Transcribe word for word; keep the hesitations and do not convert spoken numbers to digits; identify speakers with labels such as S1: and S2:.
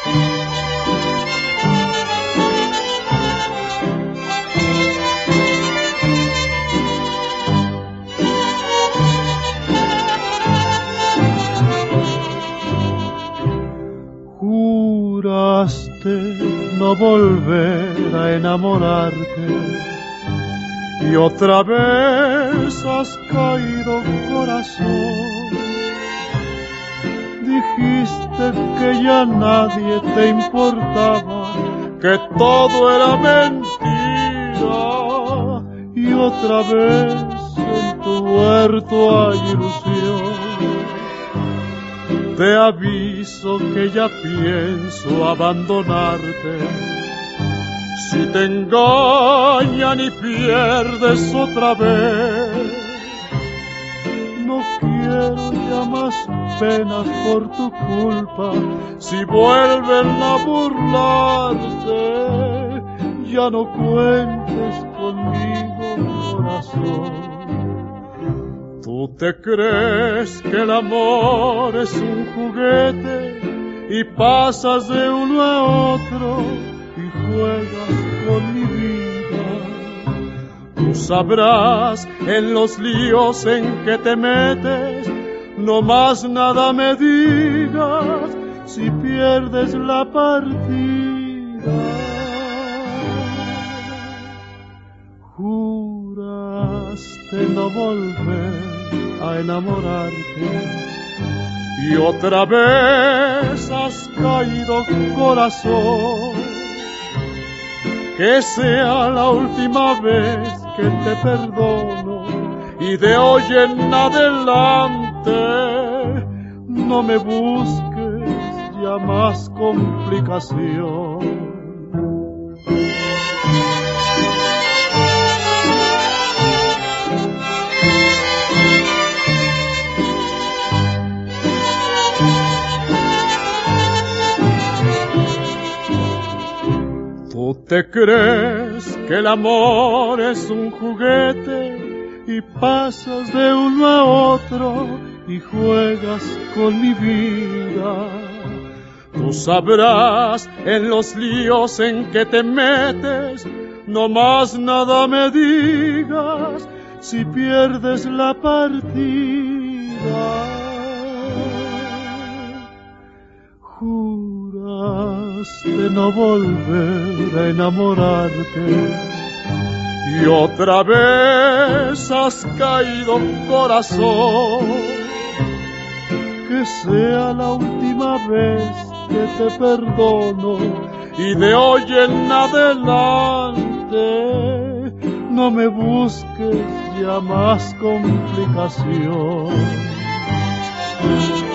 S1: No volver a enamorarte y otra vez has caído, corazón. Dijiste que ya nadie te importaba, que todo era mentira y otra vez en tu huerto hay ilusión. Te aviso que ya pienso abandonarte. Si te engañan y pierdes otra vez, no quiero ya más penas por tu culpa. Si vuelven a burlarte, ya no cuentes conmigo, corazón. Tú te crees que el amor es un juguete y pasas de uno a otro y juegas con mi vida. Tú sabrás en los líos en que te metes, no más nada me digas si pierdes la partida. Juraste no volver a enamorarte y otra vez has caído, corazón. Que sea la última vez que te perdono y de hoy en adelante no me busques ya más complicación. ¿Tú te crees que el amor es un juguete y pasas de uno a otro y juegas con mi vida? Tú sabrás en los líos en que te metes, no más nada me digas si pierdes la partida. Juraste no volver a enamorarte y otra vez has caído, corazón. Que sea la última vez que te perdono y de hoy en adelante no me busques ya más complicación.